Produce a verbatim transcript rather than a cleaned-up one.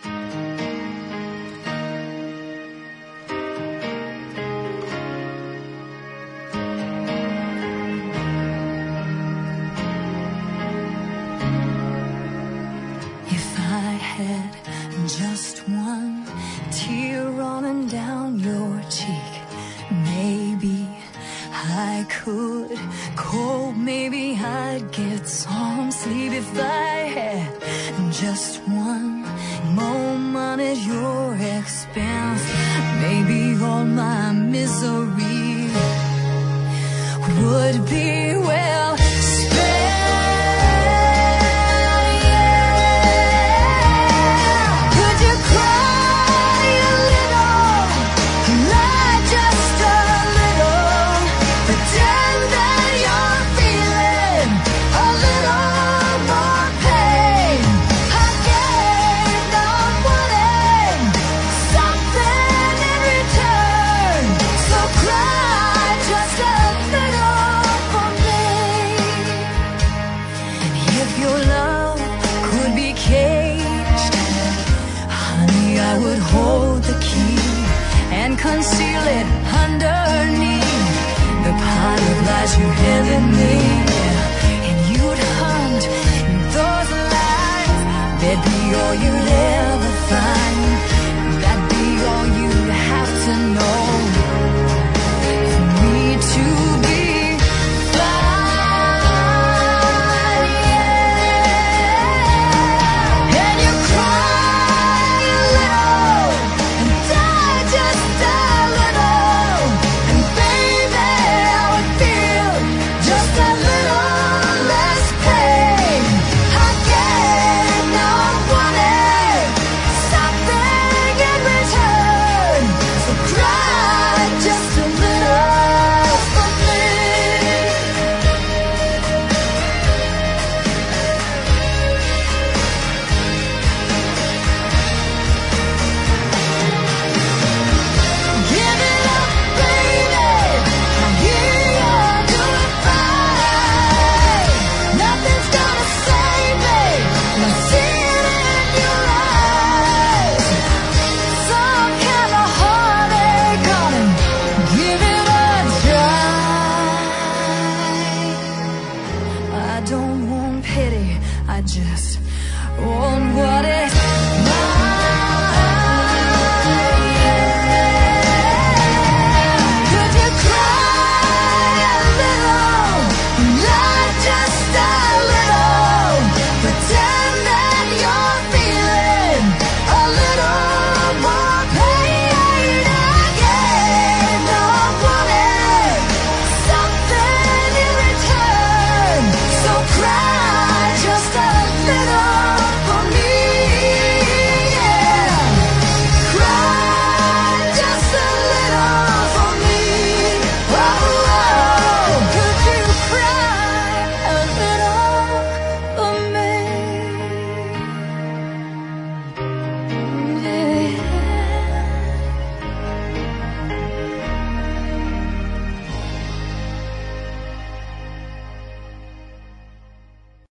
Just one tear running down your cheek. Maybe I could cope, maybe I'd get some sleep if I had just one moment at your expense. Maybe all my misery would be well spent. Conceal it underneath the pile of lies you handed me, and you'd hunt in those lies. That'd be all you'd ever find. That'd be all you'd have to know.